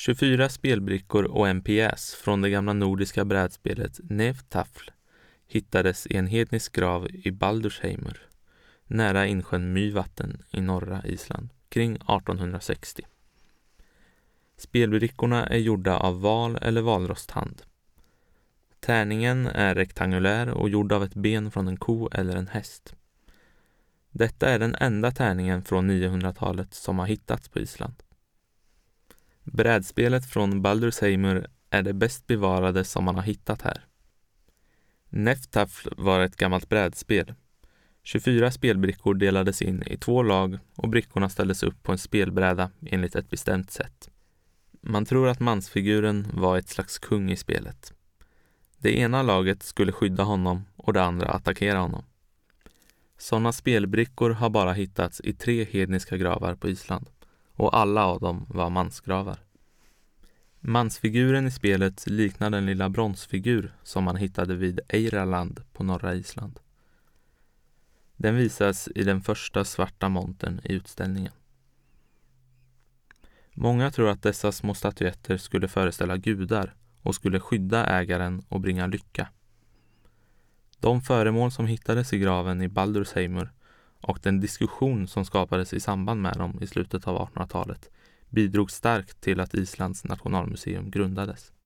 24 spelbrickor och en pjäs från det gamla nordiska brädspelet Hnefatafl hittades i en hednisk grav i Baldursheimur, nära insjön Mývatn i norra Island, kring 1860. Spelbrickorna är gjorda av val eller valrosthand. Tärningen är rektangulär och gjord av ett ben från en ko eller en häst. Detta är den enda tärningen från 900-talet som har hittats på Island. Brädspelet från Baldursheimur är det bäst bevarade som man har hittat här. Hnefatafl var ett gammalt brädspel. 24 spelbrickor delades in i 2 lag och brickorna ställdes upp på en spelbräda enligt ett bestämt sätt. Man tror att mansfiguren var ett slags kung i spelet. Det ena laget skulle skydda honom och det andra attackera honom. Sådana spelbrickor har bara hittats i 3 hedniska gravar på Island och alla av dem var mansgravar. Mansfiguren i spelet liknar den lilla bronsfigur som man hittade vid Eiraland på norra Island. Den visas i den första svarta montern i utställningen. Många tror att dessa små statyetter skulle föreställa gudar och skulle skydda ägaren och bringa lycka. De föremål som hittades i graven i Baldursheimur och den diskussion som skapades i samband med dem i slutet av 1800-talet bidrog starkt till att Islands nationalmuseum grundades.